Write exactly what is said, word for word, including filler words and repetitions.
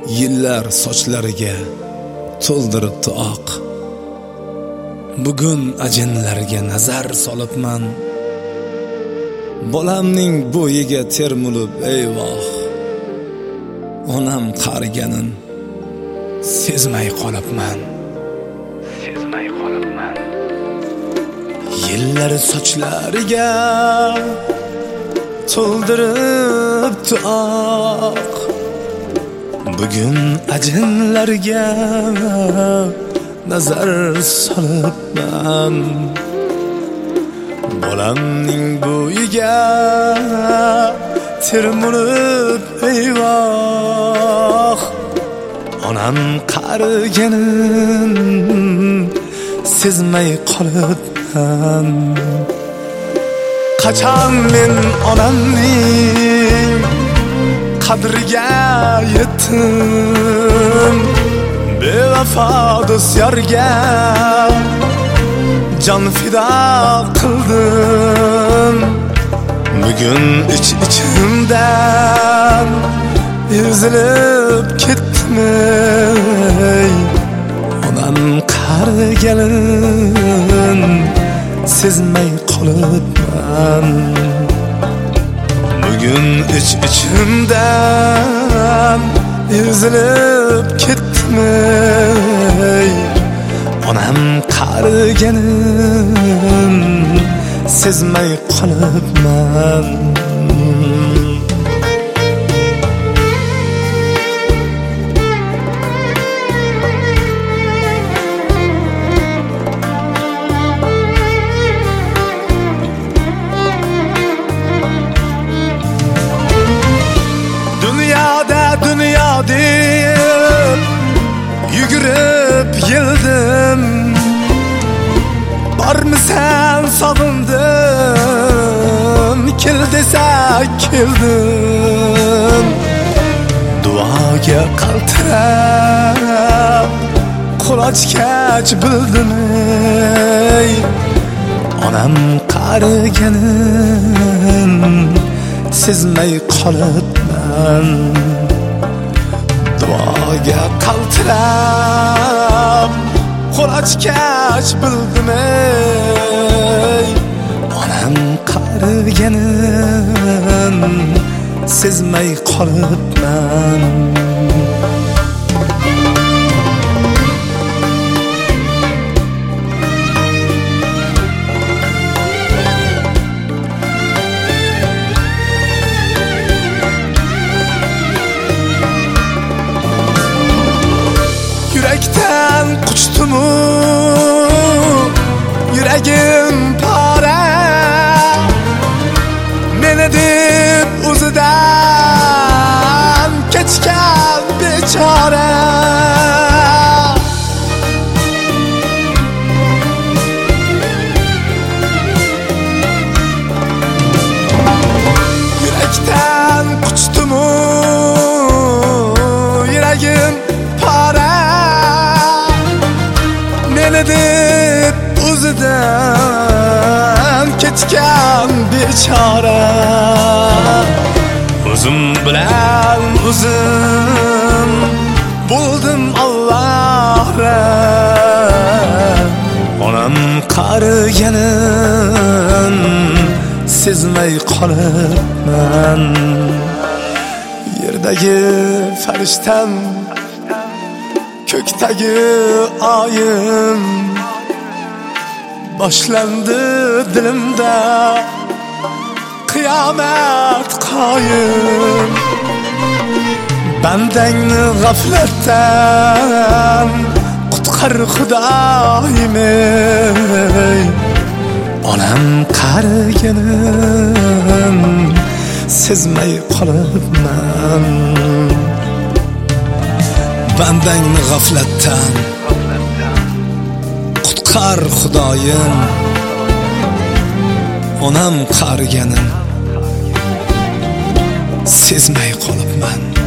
Yillar sochlariga to'ldiribdi oq. Bugun ajinlarga nazar solibman. Bolamning bo'yiga termulib eyvoh. Onam qariganin sezmay qolibman. Sezmay qolibman. Yillar sochlariga to'ldiribdi oq. Bugun ajinlarga nazar solibman. Bolamning bo'yiga termulib eyvoh. Onam qariganin sezmay qolibman. Qachon men onamning qadriga yetdim. Bevafo do'st yorga jon fido qildim. Bugun ich ichimdan ezilib ketdim. Onam qariganin sezmay qolibman. Bugun ich ichimdan ezilib ketdim. Onam qariganin sezmay qolibman. Dünyada dünya deb yugurib yeldim. Barmisan sog'indim, kel desa keldim. Duoga qaltirab qo'l ochgach bildim. Onam qariganin sezmay qolibman. Duoga qaltirab qo'l ochgach bildim. Onam qariganin sezmay qolibman. Yürekten quchdimu, yuragim pora. Meni deb o'zidan kechgan bechora. Yürekten quchdimu, yuragim pora. Meni deb o'zidan kechgan bechora. O'zim bilan o'zim bo'ldim Allohga. Onam qariganin sezmay qolibman. Yerdagi farishtam, ko'kdagi oyim, boshlandi dilimda qiyomat qoyim. Bandangni g'aflatdan qutqar Xudoyim. Onam qariganin sezmay qolibman. Bandangni g'aflatdan qutqar Xudoyim. Onam qariganin sezmay qolibman.